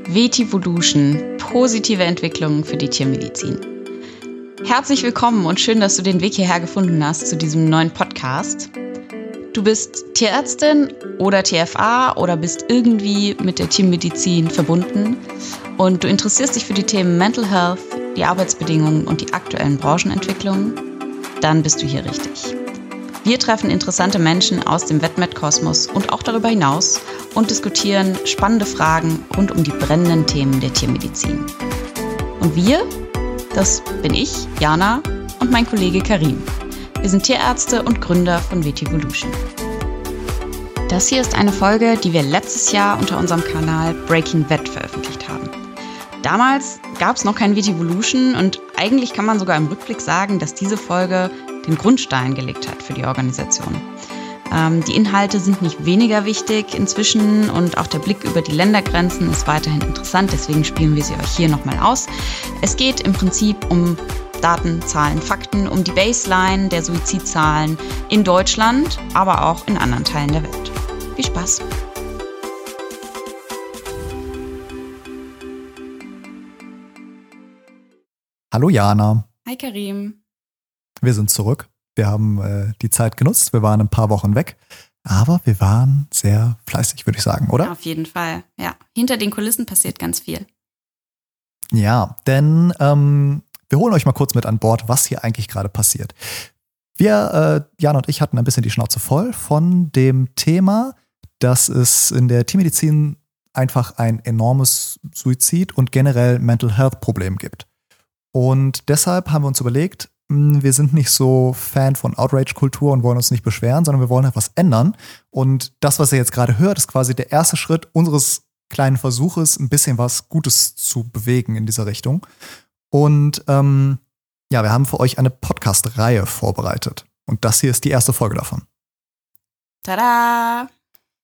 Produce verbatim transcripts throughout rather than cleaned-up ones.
Vetivolution, positive Entwicklungen für die Tiermedizin. Herzlich willkommen und schön, dass du den Weg hierher gefunden hast zu diesem neuen Podcast. Du bist Tierärztin oder T F A oder bist irgendwie mit der Tiermedizin verbunden und du interessierst dich für die Themen Mental Health, die Arbeitsbedingungen und die aktuellen Branchenentwicklungen, dann bist du hier richtig. Wir treffen interessante Menschen aus dem Vet-Med-Kosmos und auch darüber hinaus und diskutieren spannende Fragen rund um die brennenden Themen der Tiermedizin. Und wir, das bin ich, Jana, und mein Kollege Karim. Wir sind Tierärzte und Gründer von Vetivolution. Das hier ist eine Folge, die wir letztes Jahr unter unserem Kanal Breaking Vet veröffentlicht haben. Damals gab es noch kein Vetivolution und eigentlich kann man sogar im Rückblick sagen, dass diese Folge den Grundstein gelegt hat für die Organisation. Ähm, die Inhalte sind nicht weniger wichtig inzwischen und auch der Blick über die Ländergrenzen ist weiterhin interessant, deswegen spielen wir sie euch hier nochmal aus. Es geht im Prinzip um Daten, Zahlen, Fakten, um die Baseline der Suizidzahlen in Deutschland, aber auch in anderen Teilen der Welt. Viel Spaß! Hallo Jana. Hi Karim. Wir sind zurück. Wir haben äh, die Zeit genutzt. Wir waren ein paar Wochen weg. Aber wir waren sehr fleißig, würde ich sagen, oder? Auf jeden Fall, ja. Hinter den Kulissen passiert ganz viel. Ja, denn ähm, wir holen euch mal kurz mit an Bord, was hier eigentlich gerade passiert. Wir, äh, Jana und ich, hatten ein bisschen die Schnauze voll von dem Thema, dass es in der Tiermedizin einfach ein enormes Suizid- und generell Mental Health-Problem gibt. Und deshalb haben wir uns überlegt, wir sind nicht so Fan von Outrage-Kultur und wollen uns nicht beschweren, sondern wir wollen etwas ändern. Und das, was ihr jetzt gerade hört, ist quasi der erste Schritt unseres kleinen Versuches, ein bisschen was Gutes zu bewegen in dieser Richtung. Und ähm, ja, wir haben für euch eine Podcast-Reihe vorbereitet. Und das hier ist die erste Folge davon. Tada!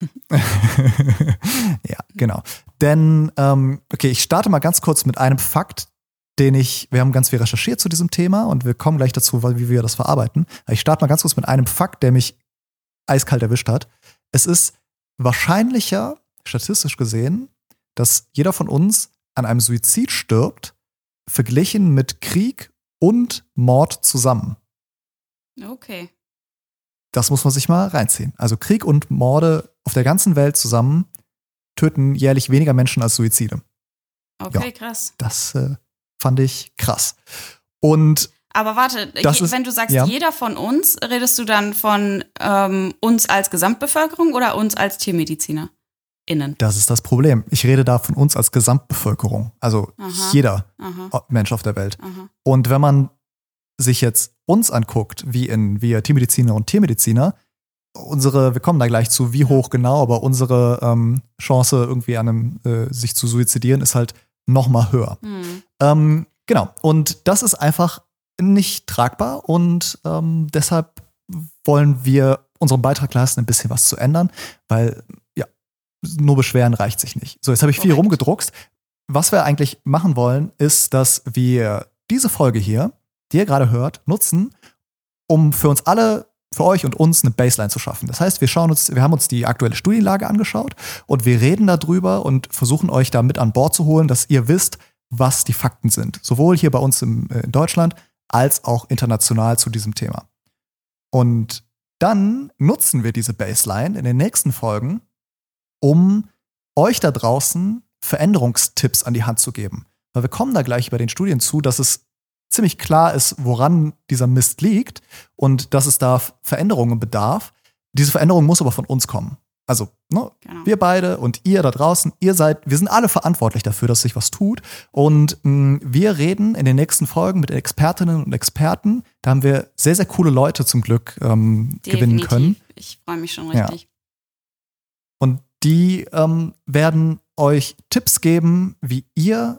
Ja, genau. Denn, ähm, okay, ich starte mal ganz kurz mit einem Fakt, den ich, wir haben ganz viel recherchiert zu diesem Thema und wir kommen gleich dazu, wie wir das verarbeiten. Ich starte mal ganz kurz mit einem Fakt, der mich eiskalt erwischt hat. Es ist wahrscheinlicher, statistisch gesehen, dass jeder von uns an einem Suizid stirbt, verglichen mit Krieg und Mord zusammen. Okay. Das muss man sich mal reinziehen. Also Krieg und Morde auf der ganzen Welt zusammen töten jährlich weniger Menschen als Suizide. Okay, ja, krass. Das äh, fand ich krass. Und aber warte, das je, ist, wenn du sagst, ja. jeder von uns, redest du dann von ähm, uns als Gesamtbevölkerung oder uns als TiermedizinerInnen? Das ist das Problem. Ich rede da von uns als Gesamtbevölkerung. Also Aha. jeder Aha. Mensch auf der Welt. Aha. Und wenn man sich jetzt uns anguckt, wie in wir Tiermediziner und Tiermediziner, unsere, wir kommen da gleich zu, wie hoch genau, aber unsere ähm, Chance irgendwie an einem, äh, sich zu suizidieren, ist halt noch mal höher. Hm. Ähm, genau. Und das ist einfach nicht tragbar und ähm, deshalb wollen wir unseren Beitrag leisten, ein bisschen was zu ändern, weil ja, nur beschweren reicht sich nicht. So, jetzt habe ich viel Korrekt. rumgedruckst. Was wir eigentlich machen wollen, ist, dass wir diese Folge hier, die ihr gerade hört, nutzen, um für uns alle, für euch und uns eine Baseline zu schaffen. Das heißt, wir schauen uns, wir haben uns die aktuelle Studienlage angeschaut und wir reden darüber und versuchen euch da mit an Bord zu holen, dass ihr wisst, was die Fakten sind. Sowohl hier bei uns im, äh, in Deutschland als auch international zu diesem Thema. Und dann nutzen wir diese Baseline in den nächsten Folgen, um euch da draußen Veränderungstipps an die Hand zu geben. Weil wir kommen da gleich bei den Studien zu, dass es ziemlich klar ist, woran dieser Mist liegt und dass es da Veränderungen bedarf. Diese Veränderung muss aber von uns kommen. Also, ne, Genau. wir beide und ihr da draußen, ihr seid, wir sind alle verantwortlich dafür, dass sich was tut. Und mh, wir reden in den nächsten Folgen mit Expertinnen und Experten. Da haben wir sehr, sehr coole Leute zum Glück ähm, gewinnen können. Ich freue mich schon richtig. Ja. Und die ähm, werden euch Tipps geben, wie ihr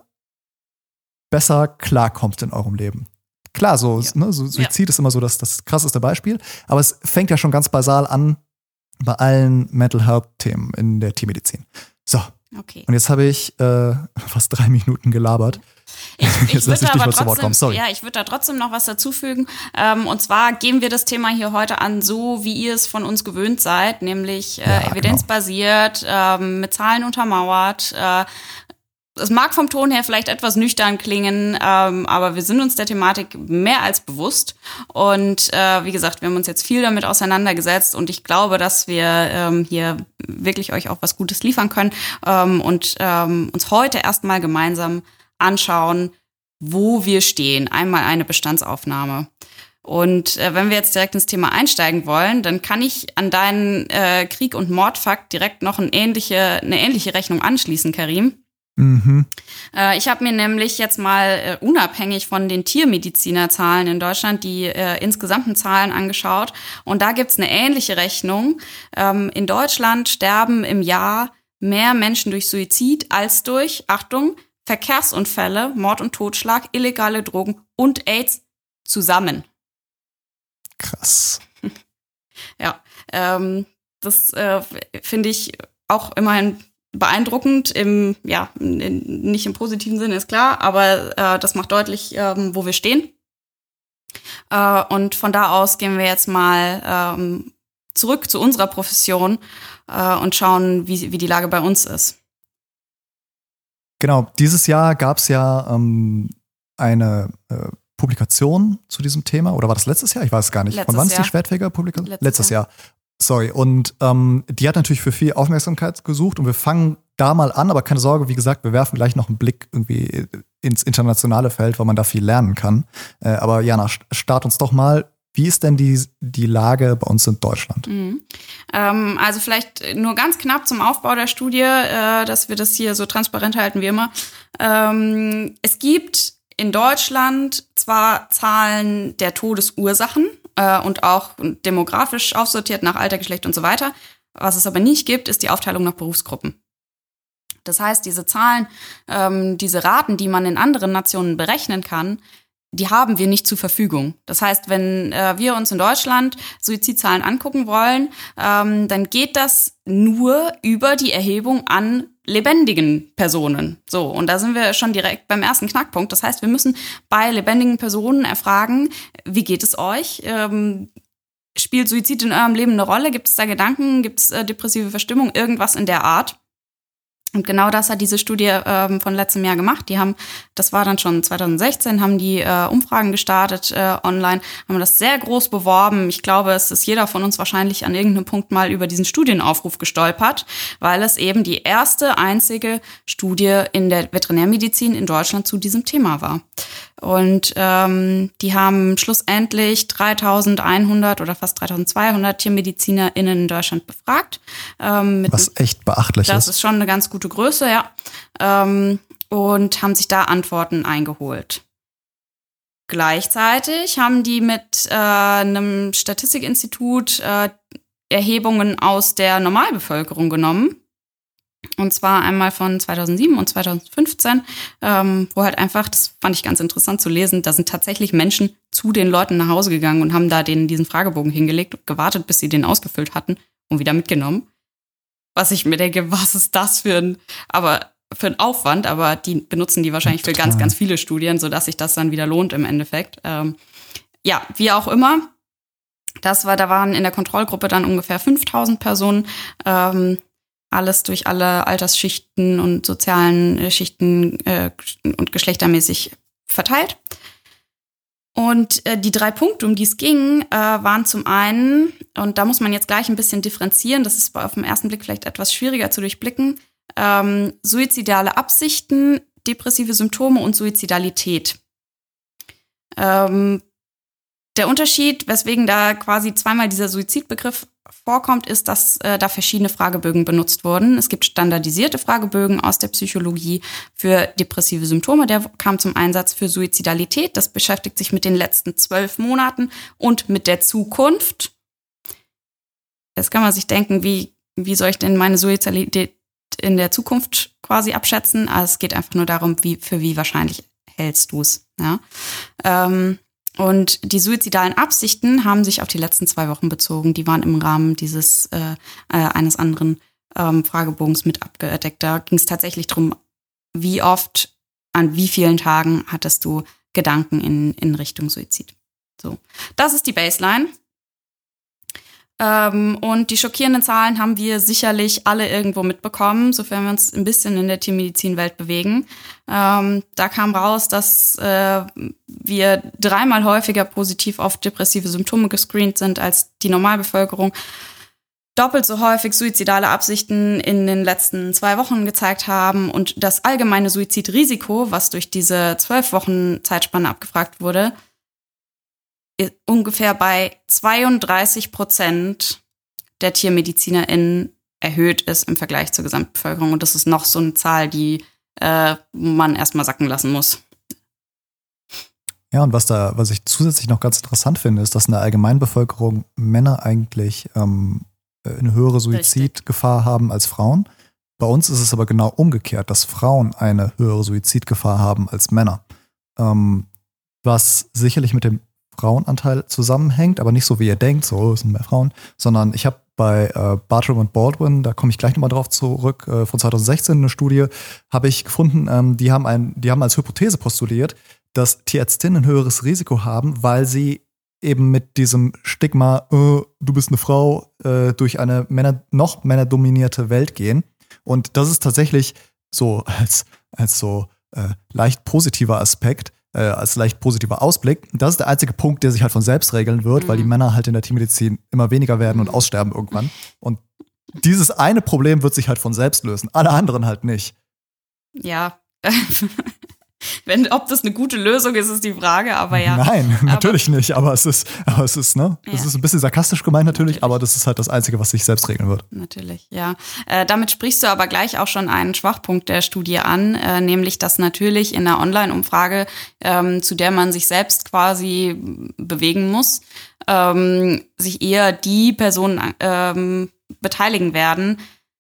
besser klarkommt in eurem Leben. Klar, so, Ja. ne, so Suizid Ja. ist immer so das, das krasseste Beispiel, aber es fängt ja schon ganz basal an bei allen Mental Health-Themen in der Tiermedizin. So, Okay. und jetzt habe ich äh, fast drei Minuten gelabert. Ich, ich Jetzt lass würde ich dich aber mal zu Wort trotzdem, kommen, sorry. ja, ich würde da trotzdem noch was dazufügen. Ähm, und zwar gehen wir das Thema hier heute an, so wie ihr es von uns gewöhnt seid, nämlich äh, Ja, evidenzbasiert, ähm, mit Zahlen untermauert, äh, es mag vom Ton her vielleicht etwas nüchtern klingen, ähm, aber wir sind uns der Thematik mehr als bewusst. Und äh, wie gesagt, wir haben uns jetzt viel damit auseinandergesetzt und ich glaube, dass wir ähm, hier wirklich euch auch was Gutes liefern können ähm, und ähm, uns heute erstmal gemeinsam anschauen, wo wir stehen. Einmal eine Bestandsaufnahme. Und äh, wenn wir jetzt direkt ins Thema einsteigen wollen, dann kann ich an deinen äh, Krieg- und Mordfakt direkt noch eine ähnliche, eine ähnliche Rechnung anschließen, Karim. Mhm. Äh, ich habe mir nämlich jetzt mal äh, unabhängig von den Tiermedizinerzahlen in Deutschland die äh, insgesamten Zahlen angeschaut. Und da gibt's eine ähnliche Rechnung. Ähm, in Deutschland sterben im Jahr mehr Menschen durch Suizid als durch, Achtung, Verkehrsunfälle, Mord und Totschlag, illegale Drogen und AIDS zusammen. Krass. Ja, ähm, das äh, finde ich auch immerhin beeindruckend, im, ja, in, nicht im positiven Sinne, ist klar, aber äh, das macht deutlich, ähm, wo wir stehen. Äh, und von da aus gehen wir jetzt mal ähm, zurück zu unserer Profession äh, und schauen, wie, wie die Lage bei uns ist. Genau, dieses Jahr gab es ja ähm, eine äh, Publikation zu diesem Thema, oder war das letztes Jahr? Ich weiß es gar nicht. Letztes Von wann ist Jahr. die Schwertfeger-Publikation? Letztes Letztes Jahr. Jahr. Sorry, und ähm, die hat natürlich für viel Aufmerksamkeit gesucht und wir fangen da mal an, aber keine Sorge, wie gesagt, wir werfen gleich noch einen Blick irgendwie ins internationale Feld, weil man da viel lernen kann. Äh, aber Jana, start uns doch mal. Wie ist denn die, die Lage bei uns in Deutschland? Mhm. Ähm, also vielleicht nur ganz knapp zum Aufbau der Studie, äh, dass wir das hier so transparent halten wie immer. Ähm, es gibt in Deutschland zwar Zahlen der Todesursachen äh, und auch demografisch aufsortiert nach Alter, Geschlecht und so weiter. Was es aber nicht gibt, ist die Aufteilung nach Berufsgruppen. Das heißt, diese Zahlen, ähm, diese Raten, die man in anderen Nationen berechnen kann, die haben wir nicht zur Verfügung. Das heißt, wenn äh, wir uns in Deutschland Suizidzahlen angucken wollen, ähm, dann geht das nur über die Erhebung an lebendigen Personen. So, und da sind wir schon direkt beim ersten Knackpunkt. Das heißt, wir müssen bei lebendigen Personen erfragen, wie geht es euch? Ähm, spielt Suizid in eurem Leben eine Rolle? Gibt es da Gedanken? Gibt es äh, depressive Verstimmung? Irgendwas in der Art? Und genau das hat diese Studie ähm, von letztem Jahr gemacht. Die haben, das war dann schon zwanzig sechzehn, haben die äh, Umfragen gestartet äh, online, haben das sehr groß beworben. Ich glaube, es ist jeder von uns wahrscheinlich an irgendeinem Punkt mal über diesen Studienaufruf gestolpert, weil es eben die erste einzige Studie in der Veterinärmedizin in Deutschland zu diesem Thema war. Und ähm, die haben schlussendlich dreitausendeinhundert oder fast dreitausendzweihundert TiermedizinerInnen in Deutschland befragt. Ähm, mit Was echt beachtlich das ist. ist schon eine ganz gute Größe, ja. Ähm, und haben sich da Antworten eingeholt. Gleichzeitig haben die mit äh, einem Statistikinstitut äh, Erhebungen aus der Normalbevölkerung genommen. Und zwar einmal von zweitausendsieben und zweitausendfünfzehn, ähm, wo halt einfach, das fand ich ganz interessant zu lesen, da sind tatsächlich Menschen zu den Leuten nach Hause gegangen und haben da denen diesen Fragebogen hingelegt und gewartet, bis sie den ausgefüllt hatten und wieder mitgenommen. Was ich mir denke, was ist das für ein, aber für ein Aufwand, aber die benutzen die wahrscheinlich für ganz, ganz viele Studien, sodass sich das dann wieder lohnt im Endeffekt. Ähm, ja, wie auch immer. Das war, da waren in der Kontrollgruppe dann ungefähr fünftausend Personen, ähm, alles durch alle Altersschichten und sozialen äh, Schichten äh, und geschlechtermäßig verteilt. Und äh, die drei Punkte, um die es ging, äh, waren zum einen, und da muss man jetzt gleich ein bisschen differenzieren, das ist auf den ersten Blick vielleicht etwas schwieriger zu durchblicken, ähm, suizidale Absichten, depressive Symptome und Suizidalität. Ähm, der Unterschied, weswegen da quasi zweimal dieser Suizidbegriff vorkommt, ist, dass äh, da verschiedene Fragebögen benutzt wurden. Es gibt standardisierte Fragebögen aus der Psychologie für depressive Symptome. Der kam zum Einsatz für Suizidalität. Das beschäftigt sich mit den letzten zwölf Monaten und mit der Zukunft. Jetzt kann man sich denken, wie, wie soll ich denn meine Suizidalität in der Zukunft quasi abschätzen? Also es geht einfach nur darum, wie, für wie wahrscheinlich hältst du es. Ja? Ähm, Und die suizidalen Absichten haben sich auf die letzten zwei Wochen bezogen. Die waren im Rahmen dieses äh, äh, eines anderen ähm, Fragebogens mit abgedeckt. Da ging es tatsächlich darum, wie oft, an wie vielen Tagen hattest du Gedanken in, in Richtung Suizid. So, das ist die Baseline. Ähm, und die schockierenden Zahlen haben wir sicherlich alle irgendwo mitbekommen, sofern wir uns ein bisschen in der Tiermedizinwelt bewegen. Ähm, da kam raus, dass äh, wir dreimal häufiger positiv auf depressive Symptome gescreent sind als die Normalbevölkerung. Doppelt so häufig suizidale Absichten in den letzten zwei Wochen gezeigt haben und das allgemeine Suizidrisiko, was durch diese zwölf Wochen Zeitspanne abgefragt wurde, ungefähr bei zweiunddreißig Prozent der TiermedizinerInnen erhöht ist im Vergleich zur Gesamtbevölkerung. Und das ist noch so eine Zahl, die äh, man erstmal sacken lassen muss. Ja, und was da, was ich zusätzlich noch ganz interessant finde, ist, dass in der Allgemeinbevölkerung Männer eigentlich ähm, eine höhere Suizidgefahr Richtig. haben als Frauen. Bei uns ist es aber genau umgekehrt, dass Frauen eine höhere Suizidgefahr haben als Männer. Ähm, was sicherlich mit dem Frauenanteil zusammenhängt, aber nicht so, wie ihr denkt, so, es sind mehr Frauen, sondern ich habe bei äh, Bartram und Baldwin, da komme ich gleich nochmal drauf zurück, äh, von zwanzig sechzehn eine Studie, habe ich gefunden, ähm, die haben ein, die haben als Hypothese postuliert, dass Tierärztinnen ein höheres Risiko haben, weil sie eben mit diesem Stigma, äh, du bist eine Frau, äh, durch eine Männer, noch männerdominierte Welt gehen. Und das ist tatsächlich so als, als so äh, leicht positiver Aspekt, als leicht positiver Ausblick. Das ist der einzige Punkt, der sich halt von selbst regeln wird, mhm. weil die Männer halt in der Tiermedizin immer weniger werden und aussterben irgendwann. Und dieses eine Problem wird sich halt von selbst lösen, alle anderen halt nicht. Ja, wenn, ob das eine gute Lösung ist, ist die Frage, aber ja. Nein, natürlich aber, nicht, aber es ist, aber es ist, ne, ja. es ist ein bisschen sarkastisch gemeint natürlich, natürlich, aber das ist halt das Einzige, was sich selbst regeln wird. Natürlich, ja. Äh, damit sprichst du aber gleich auch schon einen Schwachpunkt der Studie an, äh, nämlich, dass natürlich in einer Online-Umfrage, ähm, zu der man sich selbst quasi bewegen muss, ähm, sich eher die Personen ähm, beteiligen werden,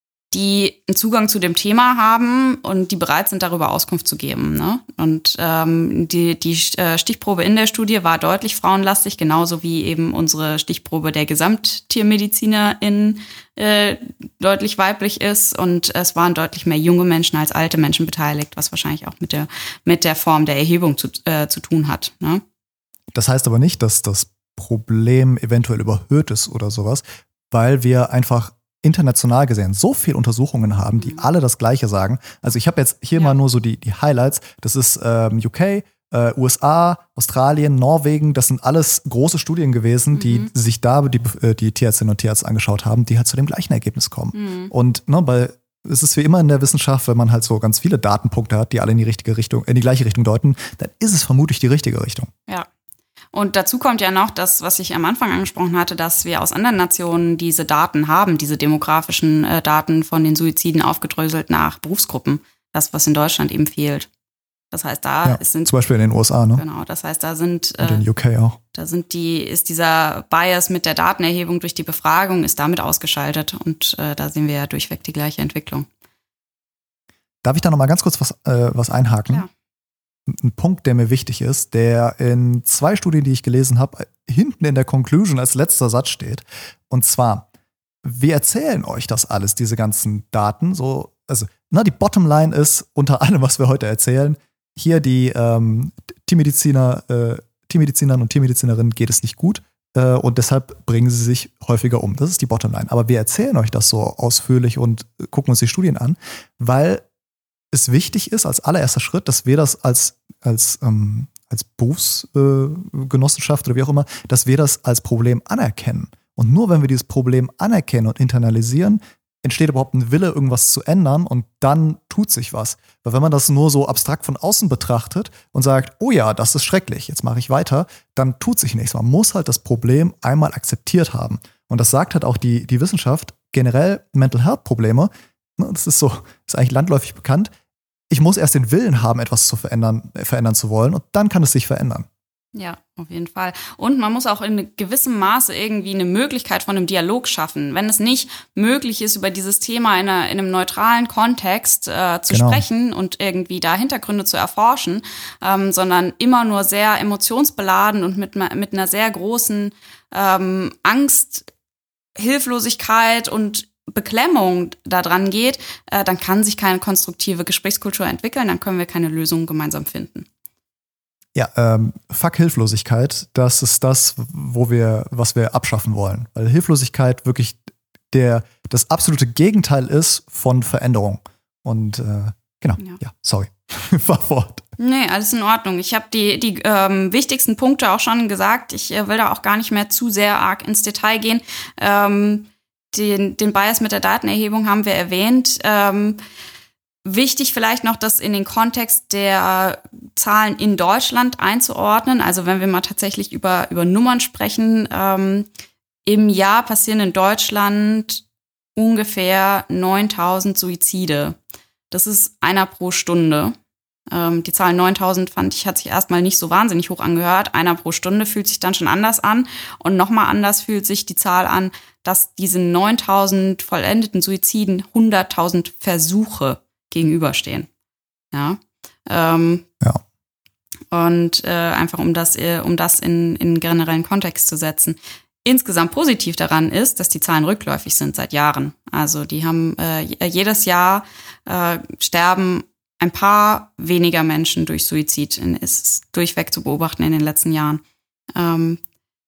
die einen Zugang zu dem Thema haben und die bereit sind, darüber Auskunft zu geben. Ne? Und ähm, die, die Stichprobe in der Studie war deutlich frauenlastig, genauso wie eben unsere Stichprobe der GesamttiermedizinerInnen äh, deutlich weiblich ist. Und es waren deutlich mehr junge Menschen als alte Menschen beteiligt, was wahrscheinlich auch mit der, mit der Form der Erhebung zu, äh, zu tun hat. Ne? Das heißt aber nicht, dass das Problem eventuell überhöht ist oder sowas, weil wir einfach international gesehen so viele Untersuchungen haben, die mhm. alle das Gleiche sagen. Also ich habe jetzt hier ja. mal nur so die, die Highlights. Das ist ähm, U K, äh, U S A, Australien, Norwegen. Das sind alles große Studien gewesen, mhm. die sich da die, die Tierärztinnen und Tierärzte angeschaut haben, die halt zu dem gleichen Ergebnis kommen. Mhm. Und ne, bei es ist wie immer in der Wissenschaft, wenn man halt so ganz viele Datenpunkte hat, die alle in die richtige Richtung, in die gleiche Richtung deuten, dann ist es vermutlich die richtige Richtung. Ja. Und dazu kommt ja noch das, was ich am Anfang angesprochen hatte, dass wir aus anderen Nationen diese Daten haben, diese demografischen äh, Daten von den Suiziden aufgedröselt nach Berufsgruppen. Das, was in Deutschland eben fehlt. Das heißt, da ja, sind zum Beispiel in den U S A, ne? Genau, das heißt, da sind und in U K auch. Da sind die, ist dieser Bias mit der Datenerhebung durch die Befragung ist damit ausgeschaltet und äh, da sehen wir ja durchweg die gleiche Entwicklung. Darf ich da noch mal ganz kurz was, äh, was einhaken? Ja. Ein Punkt, der mir wichtig ist, der in zwei Studien, die ich gelesen habe, hinten in der Conclusion als letzter Satz steht. Und zwar, wir erzählen euch das alles, diese ganzen Daten. So, also, na, die Bottomline ist unter allem, was wir heute erzählen, hier die ähm, Tiermediziner, äh, Tiermedizinern und Tiermedizinerinnen geht es nicht gut äh, und deshalb bringen sie sich häufiger um. Das ist die Bottomline. Aber wir erzählen euch das so ausführlich und gucken uns die Studien an, weil es wichtig ist, als allererster Schritt, dass wir das als, als, ähm, als Berufsgenossenschaft äh, oder wie auch immer, dass wir das als Problem anerkennen. Und nur wenn wir dieses Problem anerkennen und internalisieren, entsteht überhaupt ein Wille, irgendwas zu ändern und dann tut sich was. Weil wenn man das nur so abstrakt von außen betrachtet und sagt, oh ja, das ist schrecklich, jetzt mache ich weiter, dann tut sich nichts. Man muss halt das Problem einmal akzeptiert haben. Und das sagt halt auch die, die Wissenschaft, generell Mental Health Probleme, das ist so, ist eigentlich landläufig bekannt. Ich muss erst den Willen haben, etwas zu verändern, verändern zu wollen und dann kann es sich verändern. Ja, auf jeden Fall. Und man muss auch in gewissem Maße irgendwie eine Möglichkeit von einem Dialog schaffen. Wenn es nicht möglich ist, über dieses Thema in, einer, in einem neutralen Kontext äh, zu genau. sprechen und irgendwie da Hintergründe zu erforschen, ähm, sondern immer nur sehr emotionsbeladen und mit, mit einer sehr großen ähm, Angst, Hilflosigkeit und Beklemmung da dran geht, äh, dann kann sich keine konstruktive Gesprächskultur entwickeln, dann können wir keine Lösungen gemeinsam finden. Ja, ähm, fuck Hilflosigkeit, das ist das, wo wir, was wir abschaffen wollen. Weil Hilflosigkeit wirklich der, das absolute Gegenteil ist von Veränderung. Und äh, genau, ja, ja sorry. Fahr fort. Nee, alles in Ordnung. Ich habe die, die ähm, wichtigsten Punkte auch schon gesagt. Ich äh, will da auch gar nicht mehr zu sehr arg ins Detail gehen. Ähm, den, den Bias mit der Datenerhebung haben wir erwähnt. Ähm, Wichtig vielleicht noch, das in den Kontext der Zahlen in Deutschland einzuordnen. Also wenn wir mal tatsächlich über, über Nummern sprechen, ähm, im Jahr passieren in Deutschland ungefähr neuntausend Suizide. Das ist einer pro Stunde. Ähm, die Zahl neuntausend fand ich, hat sich erstmal nicht so wahnsinnig hoch angehört. Einer pro Stunde fühlt sich dann schon anders an. Und nochmal anders fühlt sich die Zahl an, dass diesen neuntausend vollendeten Suiziden hunderttausend Versuche gegenüberstehen. Ja. Ähm, ja. Und äh, einfach um das, äh, um das in, in generellen Kontext zu setzen. Insgesamt positiv daran ist, dass die Zahlen rückläufig sind seit Jahren. Also die haben äh, jedes Jahr äh, sterben ein paar weniger Menschen durch Suizid. Ist durchweg zu beobachten in den letzten Jahren. Ähm,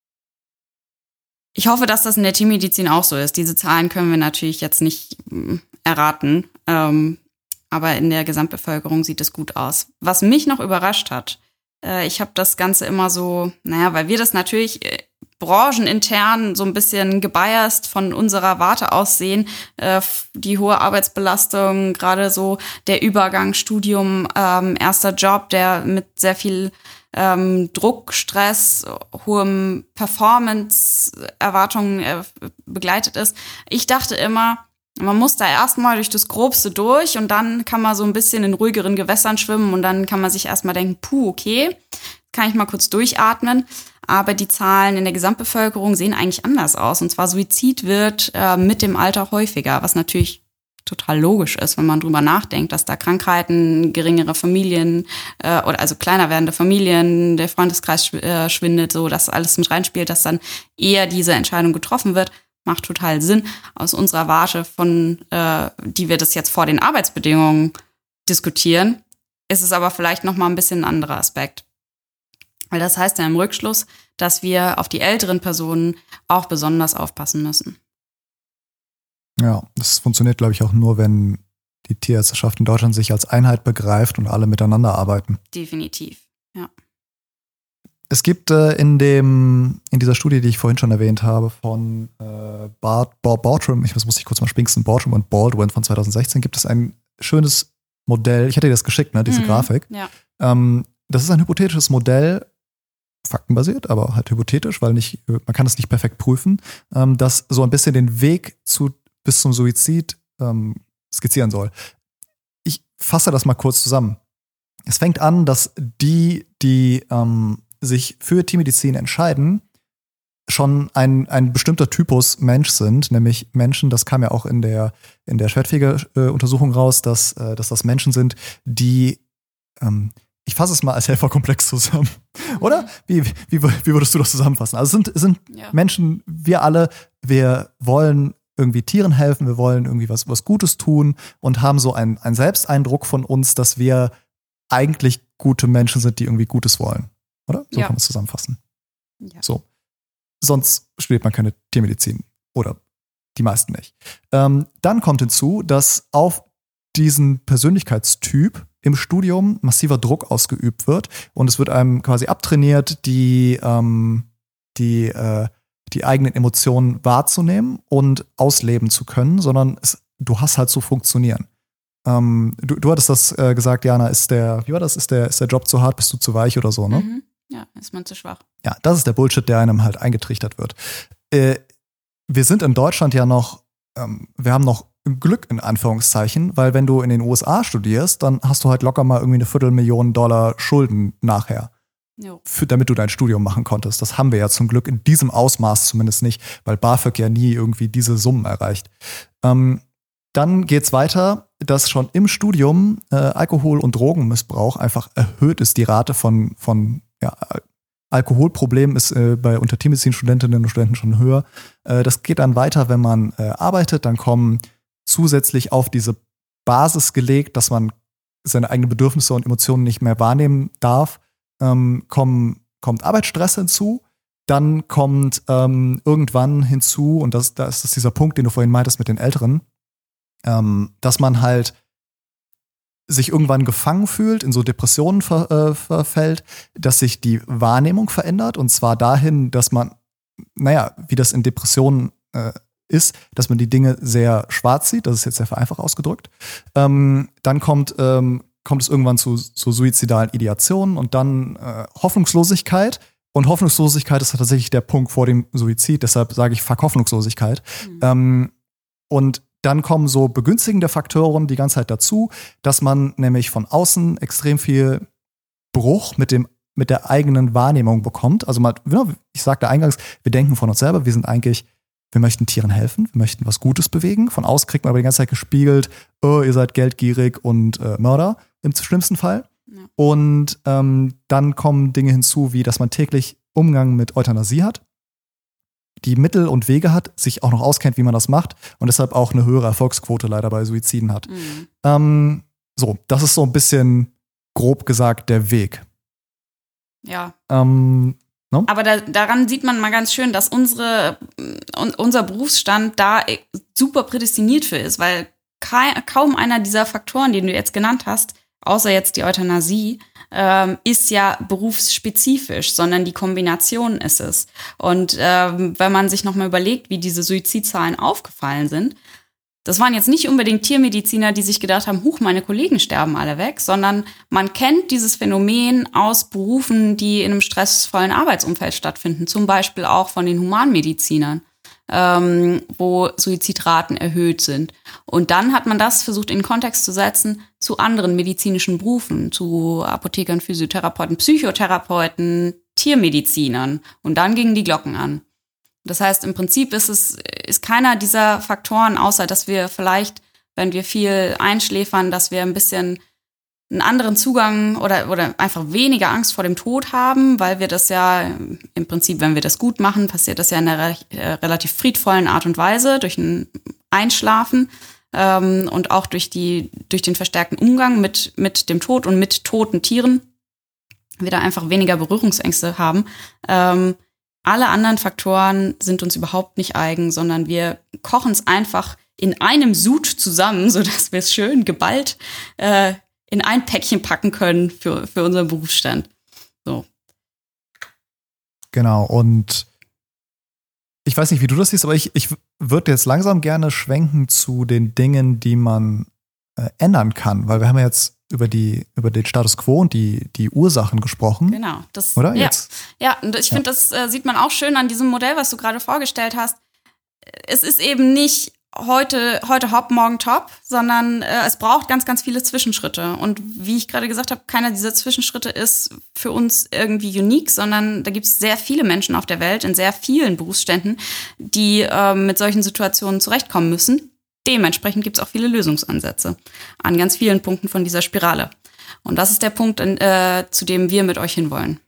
ich hoffe, dass das in der Tiermedizin auch so ist. Diese Zahlen können wir natürlich jetzt nicht äh, erraten. Ähm, Aber in der Gesamtbevölkerung sieht es gut aus. Was mich noch überrascht hat, äh, ich habe das Ganze immer so, naja, weil wir das natürlich äh, branchenintern so ein bisschen gebiased von unserer Warte aus sehen, äh, die hohe Arbeitsbelastung, gerade so der Übergang, Studium, ähm, erster Job, der mit sehr viel ähm, Druck, Stress, hohem Performance-Erwartungen äh, begleitet ist. Ich dachte immer, man muss da erstmal durch das Grobste durch und dann kann man so ein bisschen in ruhigeren Gewässern schwimmen und dann kann man sich erstmal denken, puh, okay, kann ich mal kurz durchatmen. Aber die Zahlen in der Gesamtbevölkerung sehen eigentlich anders aus. Und zwar Suizid wird äh, mit dem Alter häufiger, was natürlich total logisch ist, wenn man drüber nachdenkt, dass da Krankheiten, geringere Familien äh, oder also kleiner werdende Familien, der Freundeskreis schw- äh, schwindet, so dass alles mit reinspielt, dass dann eher diese Entscheidung getroffen wird. Macht total Sinn. Aus unserer Warte, von äh, die wir das jetzt vor den Arbeitsbedingungen diskutieren, ist es aber vielleicht noch mal ein bisschen ein anderer Aspekt. Weil das heißt ja im Rückschluss, dass wir auf die älteren Personen auch besonders aufpassen müssen. Ja, das funktioniert, glaube ich, auch nur, wenn die Tierärzteschaft in Deutschland sich als Einheit begreift und alle miteinander arbeiten. Definitiv, ja. Es gibt äh, in dem in dieser Studie, die ich vorhin schon erwähnt habe, von äh, Bart, Bob Bartram, ich muss ich kurz mal spinksen, Bartram und Baldwin von zwanzig sechzehn, gibt es ein schönes Modell, ich hatte dir das geschickt, ne, diese mhm, Grafik. Ja. Ähm, das ist ein hypothetisches Modell, faktenbasiert, aber halt hypothetisch, weil nicht, man kann das nicht perfekt prüfen, ähm, das so ein bisschen den Weg zu, bis zum Suizid ähm, skizzieren soll. Ich fasse das mal kurz zusammen. Es fängt an, dass die, die ähm, sich für Tiermedizin entscheiden, schon ein, ein bestimmter Typus Mensch sind, nämlich Menschen, das kam ja auch in der, in der Schwertfeger-Untersuchung raus, dass, äh, dass das Menschen sind, die, ähm, ich fasse es mal als Helferkomplex zusammen, oder? Wie, wie, wie würdest du das zusammenfassen? Also es sind, es sind ja. Menschen, wir alle, wir wollen irgendwie Tieren helfen, wir wollen irgendwie was, was Gutes tun und haben so einen, einen Selbsteindruck von uns, dass wir eigentlich gute Menschen sind, die irgendwie Gutes wollen. Oder? So ja. kann man es zusammenfassen. Ja. So. Sonst studiert man keine Tiermedizin. Oder die meisten nicht. Ähm, dann kommt hinzu, dass auf diesen Persönlichkeitstyp im Studium massiver Druck ausgeübt wird und es wird einem quasi abtrainiert, die, ähm, die, äh, die eigenen Emotionen wahrzunehmen und ausleben zu können, sondern es, du hast halt zu funktionieren. Ähm, du, du hattest das äh, gesagt, Jana, ist der, wie war das, ist der, ist der Job zu hart, bist du zu weich oder so, ne? Mhm. Ja, ist man zu schwach. Ja, das ist der Bullshit, der einem halt eingetrichtert wird. Äh, wir sind in Deutschland ja noch, ähm, wir haben noch Glück in Anführungszeichen, weil wenn du in den U S A studierst, dann hast du halt locker mal irgendwie eine Viertelmillion Dollar Schulden nachher. Für, damit du dein Studium machen konntest. Das haben wir ja zum Glück in diesem Ausmaß zumindest nicht, weil BAföG ja nie irgendwie diese Summen erreicht. Ähm, dann geht's weiter, dass schon im Studium äh, Alkohol- und Drogenmissbrauch einfach erhöht ist. Die Rate von, von ja, Alkoholproblemen ist äh, bei unter Tiermedizinstudentinnen und Studenten schon höher. Äh, das geht dann weiter, wenn man äh, arbeitet. Dann kommen zusätzlich auf diese Basis gelegt, dass man seine eigenen Bedürfnisse und Emotionen nicht mehr wahrnehmen darf, ähm, kommen, kommt Arbeitsstress hinzu. Dann kommt ähm, irgendwann hinzu, und das, da ist das dieser Punkt, den du vorhin meintest mit den Älteren, ähm, dass man halt sich irgendwann gefangen fühlt, in so Depressionen ver, äh, verfällt, dass sich die Wahrnehmung verändert, und zwar dahin, dass man, naja, wie das in Depressionen äh, ist, dass man die Dinge sehr schwarz sieht, das ist jetzt sehr vereinfacht ausgedrückt. Ähm, dann kommt, ähm, kommt es irgendwann zu, zu suizidalen Ideationen und dann äh, Hoffnungslosigkeit. Und Hoffnungslosigkeit ist tatsächlich der Punkt vor dem Suizid, deshalb sage ich fuck Hoffnungslosigkeit. Mhm. Ähm, und dann kommen so begünstigende Faktoren die ganze Zeit dazu, dass man nämlich von außen extrem viel Bruch mit dem mit der eigenen Wahrnehmung bekommt. Also mal, ich sagte eingangs, wir denken von uns selber, wir sind eigentlich, wir möchten Tieren helfen, wir möchten was Gutes bewegen. Von außen kriegt man aber die ganze Zeit gespiegelt, oh, ihr seid geldgierig und äh, Mörder im schlimmsten Fall. Ja. Und ähm, dann kommen Dinge hinzu, wie dass man täglich Umgang mit Euthanasie hat, die Mittel und Wege hat, sich auch noch auskennt, wie man das macht und deshalb auch eine höhere Erfolgsquote leider bei Suiziden hat. Mhm. Ähm, so, das ist so ein bisschen grob gesagt der Weg. Ja. Ähm, no? Aber da, daran sieht man mal ganz schön, dass unsere, unser Berufsstand da super prädestiniert für ist, weil ka- kaum einer dieser Faktoren, den du jetzt genannt hast, außer jetzt die Euthanasie, ähm, ist ja berufsspezifisch, sondern die Kombination ist es. Und ähm, wenn man sich nochmal überlegt, wie diese Suizidzahlen aufgefallen sind, das waren jetzt nicht unbedingt Tiermediziner, die sich gedacht haben, huch, meine Kollegen sterben alle weg, sondern man kennt dieses Phänomen aus Berufen, die in einem stressvollen Arbeitsumfeld stattfinden, zum Beispiel auch von den Humanmedizinern, ähm, wo Suizidraten erhöht sind. Und dann hat man das versucht in den Kontext zu setzen zu anderen medizinischen Berufen, zu Apothekern, Physiotherapeuten, Psychotherapeuten, Tiermedizinern. Und dann gingen die Glocken an. Das heißt, im Prinzip ist es ist keiner dieser Faktoren, außer dass wir vielleicht, wenn wir viel einschläfern, dass wir ein bisschen einen anderen Zugang oder, oder einfach weniger Angst vor dem Tod haben, weil wir das ja im Prinzip, wenn wir das gut machen, passiert das ja in einer re- äh, relativ friedvollen Art und Weise, durch ein Einschlafen ähm, und auch durch, die, durch den verstärkten Umgang mit, mit dem Tod und mit toten Tieren, wir da einfach weniger Berührungsängste haben. Ähm, Alle anderen Faktoren sind uns überhaupt nicht eigen, sondern wir kochen es einfach in einem Sud zusammen, sodass wir es schön geballt äh, in ein Päckchen packen können für, für unseren Berufsstand. So. Genau, und ich weiß nicht, wie du das siehst, aber ich, ich würde jetzt langsam gerne schwenken zu den Dingen, die man äh, ändern kann, weil wir haben ja jetzt über die über den Status quo und die die Ursachen gesprochen. Genau, das oder ja. jetzt. Ja, und ich finde, ja. das äh, sieht man auch schön an diesem Modell, was du gerade vorgestellt hast. Es ist eben nicht heute heute hopp, morgen top, sondern äh, es braucht ganz ganz viele Zwischenschritte. Und wie ich gerade gesagt habe, keiner dieser Zwischenschritte ist für uns irgendwie unique, sondern da gibt es sehr viele Menschen auf der Welt in sehr vielen Berufsständen, die äh, mit solchen Situationen zurechtkommen müssen. Dementsprechend gibt es auch viele Lösungsansätze an ganz vielen Punkten von dieser Spirale. Und das ist der Punkt, äh, zu dem wir mit euch hinwollen.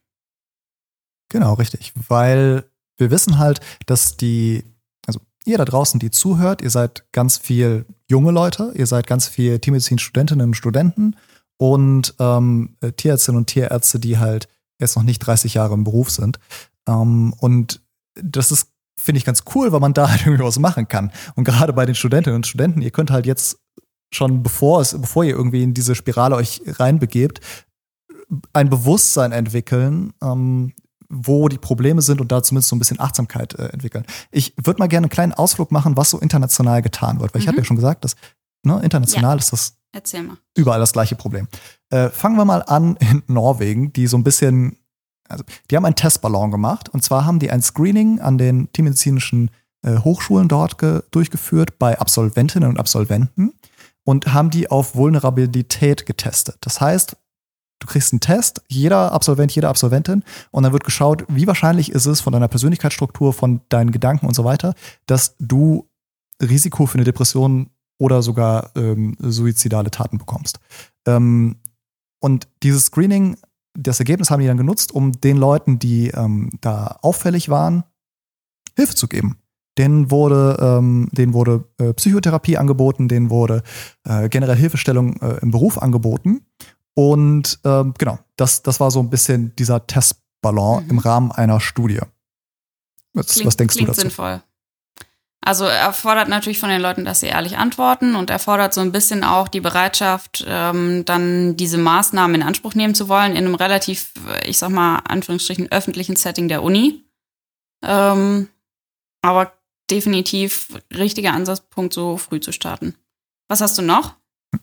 Genau, richtig. Weil wir wissen halt, dass die, also ihr da draußen, die zuhört, ihr seid ganz viel junge Leute, ihr seid ganz viel Tiermedizin-Studentinnen und Studenten und ähm, Tierärztinnen und Tierärzte, die halt jetzt noch nicht dreißig Jahre im Beruf sind. Ähm, und das ist finde ich ganz cool, weil man da halt irgendwie was machen kann. Und gerade bei den Studentinnen und Studenten, ihr könnt halt jetzt schon, bevor es, bevor ihr irgendwie in diese Spirale euch reinbegebt, ein Bewusstsein entwickeln, ähm, wo die Probleme sind und da zumindest so ein bisschen Achtsamkeit äh, entwickeln. Ich würde mal gerne einen kleinen Ausflug machen, was so international getan wird, weil mhm. ich habe ja schon gesagt, dass ne, international ja. ist das Erzähl mal. Überall das gleiche Problem. Äh, fangen wir mal an in Norwegen, die so ein bisschen Also, die haben einen Testballon gemacht und zwar haben die ein Screening an den tiermedizinischen äh, Hochschulen dort ge- durchgeführt bei Absolventinnen und Absolventen und haben die auf Vulnerabilität getestet. Das heißt, du kriegst einen Test, jeder Absolvent, jede Absolventin und dann wird geschaut, wie wahrscheinlich ist es von deiner Persönlichkeitsstruktur, von deinen Gedanken und so weiter, dass du Risiko für eine Depression oder sogar ähm, suizidale Taten bekommst. Ähm, und dieses Screening Das Ergebnis haben die dann genutzt, um den Leuten, die ähm, da auffällig waren, Hilfe zu geben. Denen wurde, ähm, denen wurde äh, Psychotherapie angeboten, denen wurde äh, generell Hilfestellung äh, im Beruf angeboten. Und ähm, genau, das, das war so ein bisschen dieser Testballon mhm. im Rahmen einer Studie. Was, klingt, was denkst klingt du dazu? Sinnvoll. Also er fordert natürlich von den Leuten, dass sie ehrlich antworten und er fordert so ein bisschen auch die Bereitschaft, ähm, dann diese Maßnahmen in Anspruch nehmen zu wollen in einem relativ, ich sag mal, Anführungsstrichen öffentlichen Setting der Uni. Ähm, aber definitiv richtiger Ansatzpunkt, so früh zu starten. Was hast du noch?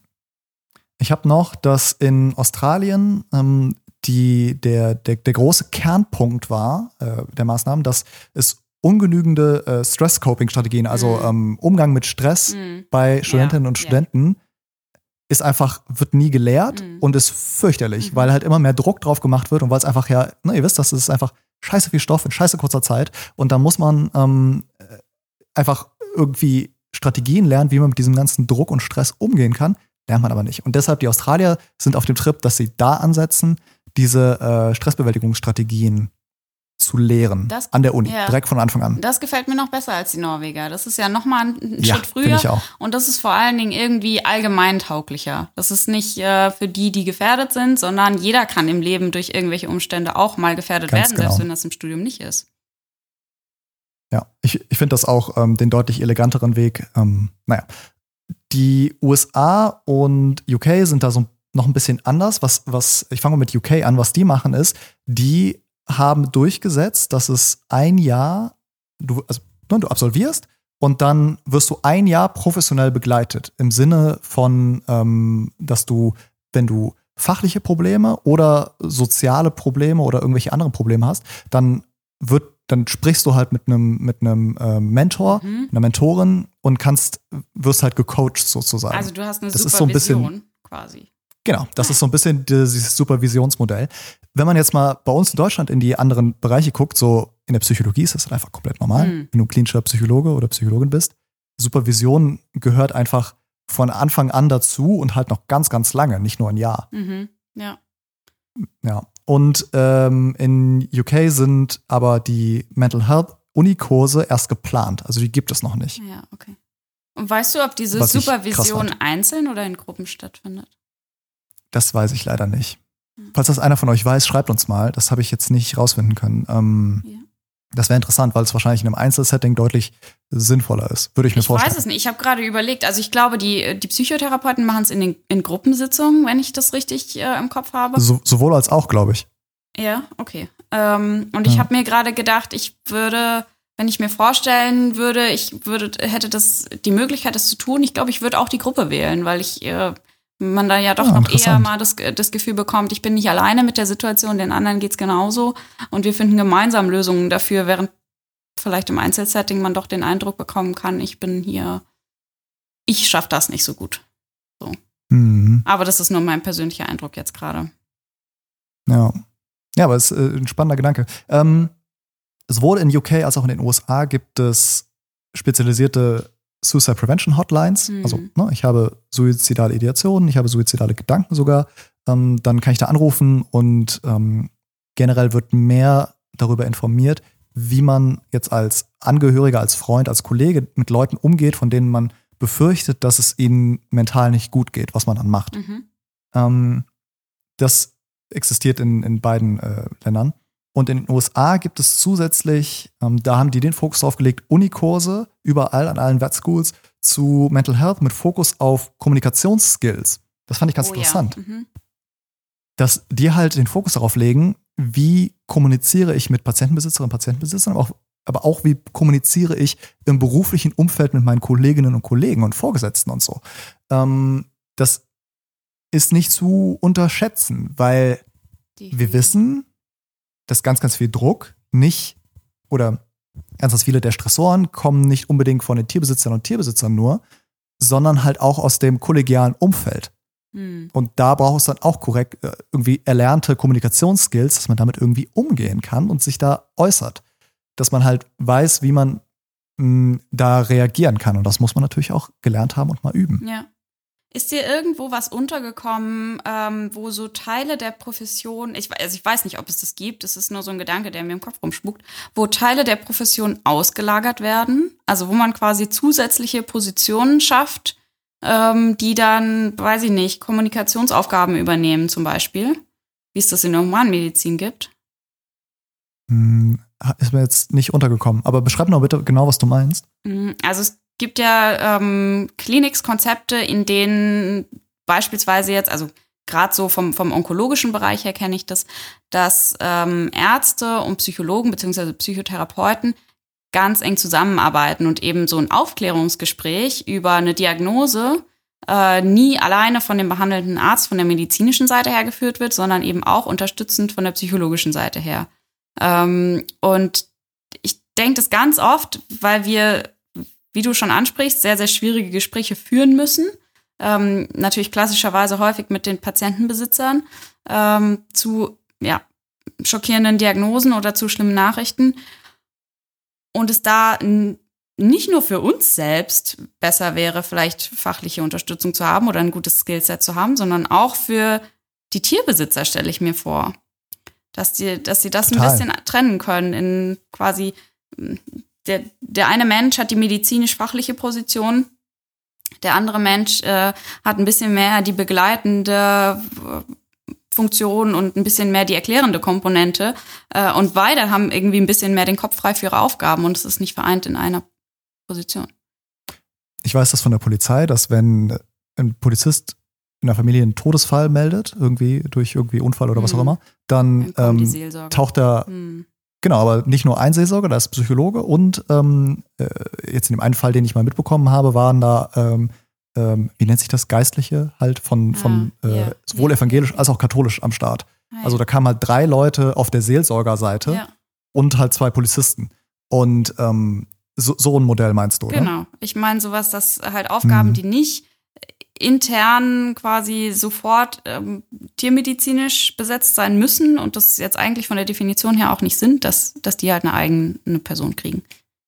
Ich habe noch, dass in Australien ähm, die, der, der, der große Kernpunkt war äh, der Maßnahmen, dass es ungenügende äh, Stress-Coping-Strategien, also mm. ähm, Umgang mit Stress mm. bei Studentinnen ja, und Studenten, ja. ist einfach, wird nie gelehrt mm. und ist fürchterlich, mhm. weil halt immer mehr Druck drauf gemacht wird und weil es einfach ja, ne, ihr wisst, das ist einfach scheiße viel Stoff in scheiße kurzer Zeit und da muss man ähm, einfach irgendwie Strategien lernen, wie man mit diesem ganzen Druck und Stress umgehen kann, lernt man aber nicht. Und deshalb die Australier sind auf dem Trip, dass sie da ansetzen, diese äh, Stressbewältigungsstrategien zu lehren das, an der Uni, ja. direkt von Anfang an. Das gefällt mir noch besser als die Norweger. Das ist ja noch mal ein ja, Schritt früher. Ich auch. Und das ist vor allen Dingen irgendwie allgemeintauglicher. Das ist nicht äh, für die, die gefährdet sind, sondern jeder kann im Leben durch irgendwelche Umstände auch mal gefährdet Ganz werden, genau. selbst wenn das im Studium nicht ist. Ja, ich, ich finde das auch ähm, den deutlich eleganteren Weg. Ähm, naja, die U S A und U K sind da so noch ein bisschen anders. Was, was ich fange mit U K an. Was die machen ist, die haben durchgesetzt, dass es ein Jahr, du, also, du absolvierst und dann wirst du ein Jahr professionell begleitet. Im Sinne von, ähm, dass du, wenn du fachliche Probleme oder soziale Probleme oder irgendwelche anderen Probleme hast, dann wird, dann sprichst du halt mit einem mit einem äh, Mentor, mhm. einer Mentorin und kannst, wirst halt gecoacht sozusagen. Also du hast eine das Supervision ist so ein bisschen, quasi. Genau, das ist so ein bisschen dieses Supervisionsmodell. Wenn man jetzt mal bei uns in Deutschland in die anderen Bereiche guckt, so in der Psychologie ist das halt einfach komplett normal, mhm. wenn du klinischer Psychologe oder Psychologin bist. Supervision gehört einfach von Anfang an dazu und halt noch ganz, ganz lange, nicht nur ein Jahr. Mhm. Ja. Ja. Und ähm, in U K sind aber die Mental Health Unikurse erst geplant. Also die gibt es noch nicht. Ja, okay. Und weißt du, ob diese Was Supervision einzeln oder in Gruppen stattfindet? Das weiß ich leider nicht. Mhm. Falls das einer von euch weiß, schreibt uns mal. Das habe ich jetzt nicht rausfinden können. Ähm, ja. Das wäre interessant, weil es wahrscheinlich in einem Einzelsetting deutlich sinnvoller ist. Würde ich mir ich vorstellen. Ich weiß es nicht. Ich habe gerade überlegt. Also ich glaube, die, die Psychotherapeuten machen es in, den, in Gruppensitzungen, wenn ich das richtig äh, im Kopf habe. So, sowohl als auch, glaube ich. Ja, okay. Ähm, und ich ja. habe mir gerade gedacht, ich würde, wenn ich mir vorstellen würde, ich würde, hätte das die Möglichkeit, das zu tun, ich glaube, ich würde auch die Gruppe wählen, weil ich äh, man da ja doch ja, noch eher mal das, das Gefühl bekommt, ich bin nicht alleine mit der Situation, den anderen geht's genauso und wir finden gemeinsam Lösungen dafür, während vielleicht im Einzelsetting man doch den Eindruck bekommen kann, ich bin hier, ich schaffe das nicht so gut. So. Mhm. Aber das ist nur mein persönlicher Eindruck jetzt gerade. Ja. Ja, aber es ist äh, ein spannender Gedanke. Ähm, sowohl in U K als auch in den U S A gibt es spezialisierte Suicide Prevention Hotlines. Mhm. Also ne, ich habe suizidale Ideationen, ich habe suizidale Gedanken sogar. Ähm, dann kann ich da anrufen und ähm, generell wird mehr darüber informiert, wie man jetzt als Angehöriger, als Freund, als Kollege mit Leuten umgeht, von denen man befürchtet, dass es ihnen mental nicht gut geht, was man dann macht. Mhm. Ähm, das existiert in, in beiden äh, Ländern. Und in den U S A gibt es zusätzlich, ähm, da haben die den Fokus drauf gelegt, Unikurse überall an allen Vet Schools zu Mental Health mit Fokus auf Kommunikationsskills. Das fand ich ganz oh, interessant. Ja. Mhm. Dass die halt den Fokus darauf legen, wie kommuniziere ich mit Patientenbesitzerinnen und Patientenbesitzern, aber auch, aber auch wie kommuniziere ich im beruflichen Umfeld mit meinen Kolleginnen und Kollegen und Vorgesetzten und so. Ähm, das ist nicht zu unterschätzen, weil die wir wissen, dass ganz, ganz viel Druck nicht oder ganz, ganz viele der Stressoren kommen nicht unbedingt von den Tierbesitzern und Tierbesitzern nur, sondern halt auch aus dem kollegialen Umfeld. Hm. Und da braucht es dann auch korrekt äh, irgendwie erlernte Kommunikationsskills, dass man damit irgendwie umgehen kann und sich da äußert. Dass man halt weiß, wie man mh, da reagieren kann. Und das muss man natürlich auch gelernt haben und mal üben. Ja. Ist dir irgendwo was untergekommen, ähm, wo so Teile der Profession, ich, also ich weiß nicht, ob es das gibt, es ist nur so ein Gedanke, der mir im Kopf rumspukt, wo Teile der Profession ausgelagert werden, also wo man quasi zusätzliche Positionen schafft, ähm, die dann, weiß ich nicht, Kommunikationsaufgaben übernehmen zum Beispiel, wie es das in der Humanmedizin gibt. Hm, ist mir jetzt nicht untergekommen, aber beschreib noch bitte genau, was du meinst. Also es gibt ja ähm, Klinikkonzepte, in denen beispielsweise jetzt, also gerade so vom, vom onkologischen Bereich her kenne ich das, dass ähm, Ärzte und Psychologen bzw. Psychotherapeuten ganz eng zusammenarbeiten und eben so ein Aufklärungsgespräch über eine Diagnose äh, nie alleine von dem behandelnden Arzt von der medizinischen Seite her geführt wird, sondern eben auch unterstützend von der psychologischen Seite her. Ähm, und ich denke das ganz oft, weil wir, wie du schon ansprichst, sehr, sehr schwierige Gespräche führen müssen. Ähm, natürlich klassischerweise häufig mit den Patientenbesitzern ähm, zu ja, schockierenden Diagnosen oder zu schlimmen Nachrichten. Und es da n- nicht nur für uns selbst besser wäre, vielleicht fachliche Unterstützung zu haben oder ein gutes Skillset zu haben, sondern auch für die Tierbesitzer, stelle ich mir vor. Dass die, dass sie das Total. ein bisschen trennen können in quasi, der, der eine Mensch hat die medizinisch-fachliche Position, der andere Mensch äh, hat ein bisschen mehr die begleitende Funktion und ein bisschen mehr die erklärende Komponente. Äh, und beide haben irgendwie ein bisschen mehr den Kopf frei für ihre Aufgaben und es ist nicht vereint in einer Position. Ich weiß das von der Polizei, dass wenn ein Polizist in der Familie einen Todesfall meldet, irgendwie durch irgendwie Unfall oder was auch immer, dann, Dann kommt die ähm, taucht er, Hm. genau, aber nicht nur ein Seelsorger, da ist Psychologe und ähm, äh, jetzt in dem einen Fall, den ich mal mitbekommen habe, waren da, ähm, ähm, wie nennt sich das, Geistliche halt von, Ah, von äh, ja, sowohl ja, evangelisch ja. als auch katholisch am Start. Ah, ja. Also da kamen halt drei Leute auf der Seelsorgerseite Ja. und halt zwei Polizisten. Und ähm, so, so ein Modell meinst du, oder? Genau. Ich meine sowas, dass halt Aufgaben, Mhm. die nicht intern quasi sofort ähm, tiermedizinisch besetzt sein müssen und das jetzt eigentlich von der Definition her auch nicht sind, dass, dass die halt eine eigene Person kriegen.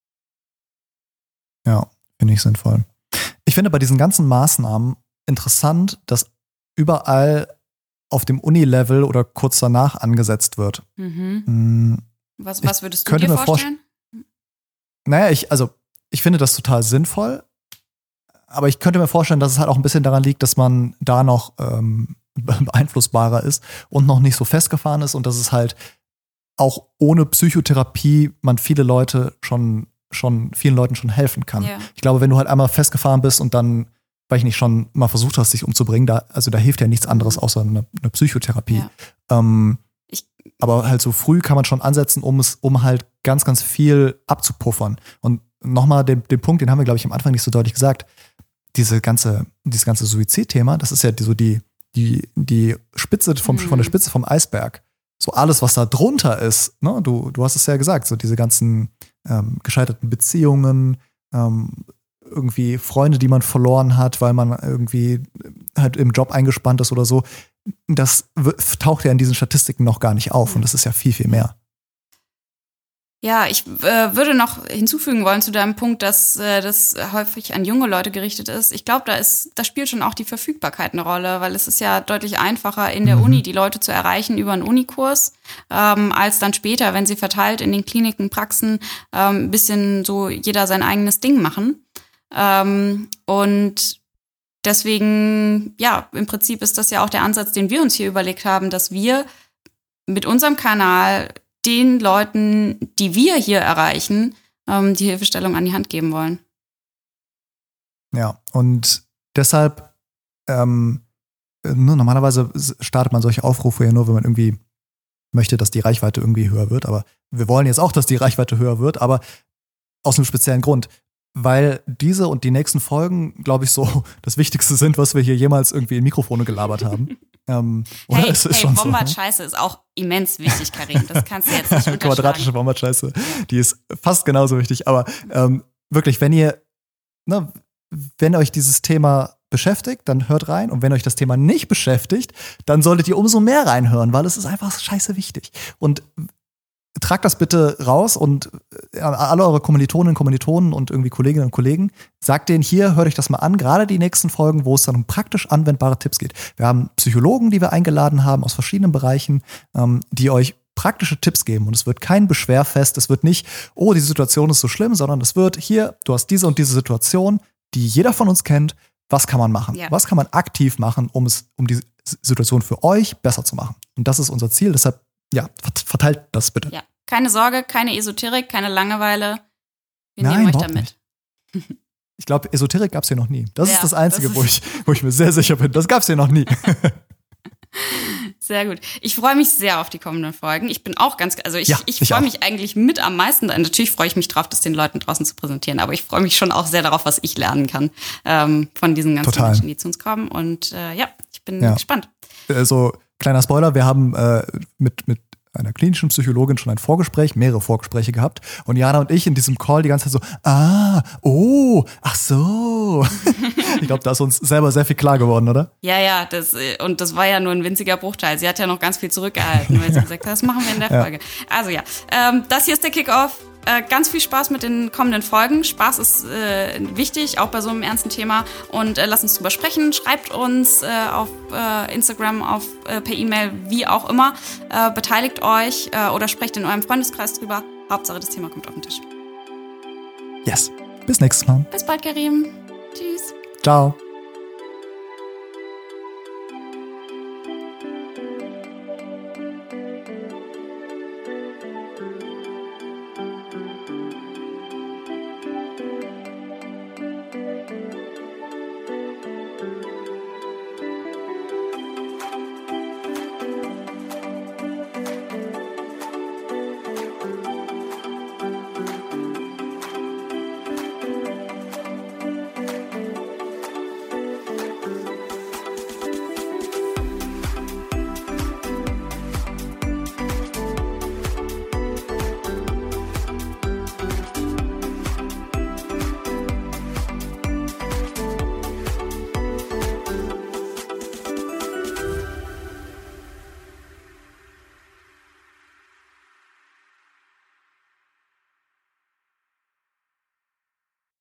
Ja, finde ich sinnvoll. Ich finde bei diesen ganzen Maßnahmen interessant, dass überall auf dem Uni-Level oder kurz danach angesetzt wird. Mhm. Hm, Was, Ich was würdest du könnte dir mir vorstellen? naja, ich, also, ich finde das total sinnvoll, aber ich könnte mir vorstellen, dass es halt auch ein bisschen daran liegt, dass man da noch ähm, beeinflussbarer ist und noch nicht so festgefahren ist und dass es halt auch ohne Psychotherapie man viele Leute schon, schon vielen Leuten schon helfen kann. Ja. Ich glaube, wenn du halt einmal festgefahren bist und dann, weil ich nicht schon mal versucht hast, dich umzubringen, da, also da hilft ja nichts anderes außer eine, eine Psychotherapie. Ja. Ähm, Ich- aber halt so früh kann man schon ansetzen, um es, um halt ganz, ganz viel abzupuffern. Und nochmal den, den Punkt, den haben wir, glaube ich, am Anfang nicht so deutlich gesagt. Diese ganze, dieses ganze Suizidthema, das ist ja die, so die, die, die Spitze vom, Mhm. von der Spitze vom Eisberg. So alles, was da drunter ist, ne? du, du hast es ja gesagt, so diese ganzen ähm, gescheiterten Beziehungen, ähm, irgendwie Freunde, die man verloren hat, weil man irgendwie halt im Job eingespannt ist oder so, das w- taucht ja in diesen Statistiken noch gar nicht auf und das ist ja viel, viel mehr. Ja, ich äh, würde noch hinzufügen wollen zu deinem Punkt, dass äh, das häufig an junge Leute gerichtet ist. Ich glaube, da ist, da spielt schon auch die Verfügbarkeit eine Rolle, weil es ist ja deutlich einfacher in der Mhm. Uni die Leute zu erreichen über einen Unikurs, ähm, als dann später, wenn sie verteilt in den Kliniken, Praxen ähm, ein bisschen so jeder sein eigenes Ding machen. Ähm, und deswegen, ja, im Prinzip ist das ja auch der Ansatz, den wir uns hier überlegt haben, dass wir mit unserem Kanal den Leuten, die wir hier erreichen, ähm, die Hilfestellung an die Hand geben wollen. Ja, und deshalb, ähm, ne, normalerweise startet man solche Aufrufe ja nur, wenn man irgendwie möchte, dass die Reichweite irgendwie höher wird. Aber wir wollen jetzt auch, dass die Reichweite höher wird, aber aus einem speziellen Grund. Weil diese und die nächsten Folgen, glaube ich, so das Wichtigste sind, was wir hier jemals irgendwie in Mikrofone gelabert haben. ähm, oder? Hey, Es ist hey schon so, ne? Wombat-Scheiße ist auch immens wichtig, Karin. Das kannst du jetzt nicht Quadratische unterschlagen. Wombat-Scheiße, die ist fast genauso wichtig. Aber ähm, wirklich, wenn ihr, ne, wenn euch dieses Thema beschäftigt, dann hört rein. Und wenn euch das Thema nicht beschäftigt, dann solltet ihr umso mehr reinhören, weil es ist einfach scheiße wichtig. Und tragt das bitte raus und an alle eure Kommilitoninnen, Kommilitonen und irgendwie Kolleginnen und Kollegen, sagt denen hier, hört euch das mal an, gerade die nächsten Folgen, wo es dann um praktisch anwendbare Tipps geht. Wir haben Psychologen, die wir eingeladen haben aus verschiedenen Bereichen, ähm, die euch praktische Tipps geben. Und es wird kein Beschwerfest, es wird nicht, oh, die Situation ist so schlimm, sondern es wird hier, du hast diese und diese Situation, die jeder von uns kennt. Was kann man machen? Ja. Was kann man aktiv machen, um es, um die Situation für euch besser zu machen? Und das ist unser Ziel. Deshalb, ja, verteilt das bitte. Ja. Keine Sorge, keine Esoterik, keine Langeweile. Wir Nein, nehmen euch überhaupt da mit. nicht. Ich glaube, Esoterik gab es hier noch nie. Das Ja, ist das Einzige, das ist wo, ich, wo ich mir sehr sicher bin. Das gab es hier noch nie. Sehr gut. Ich freue mich sehr auf die kommenden Folgen. Ich bin auch ganz, also ich, Ja, ich ich freue auch. mich eigentlich mit am meisten. Natürlich freue ich mich drauf, das den Leuten draußen zu präsentieren, aber ich freue mich schon auch sehr darauf, was ich lernen kann ähm, von diesen ganzen Total. Menschen, die zu uns kommen. Und äh, ja, ich bin Ja. gespannt. Also, kleiner Spoiler, wir haben äh, mit, mit einer klinischen Psychologin schon ein Vorgespräch, mehrere Vorgespräche gehabt. Und Jana und ich in diesem Call die ganze Zeit so, ah, oh, ach so. Ich glaube, da ist uns selber sehr viel klar geworden, oder? Ja, ja, das, äh, und das war ja nur ein winziger Bruchteil. Sie hat ja noch ganz viel zurückgehalten, weil sie gesagt hat, das machen wir in der Ja. Folge. Also ja, ähm, das hier ist der Kickoff. Äh, ganz viel Spaß mit den kommenden Folgen. Spaß ist äh, wichtig, auch bei so einem ernsten Thema. Und äh, lasst uns drüber sprechen. Schreibt uns äh, auf äh, Instagram, auf, äh, per E-Mail, wie auch immer. Äh, beteiligt euch äh, oder sprecht in eurem Freundeskreis drüber. Hauptsache, das Thema kommt auf den Tisch. Yes. Bis nächstes Mal. Bis bald, Karim. Tschüss. Ciao.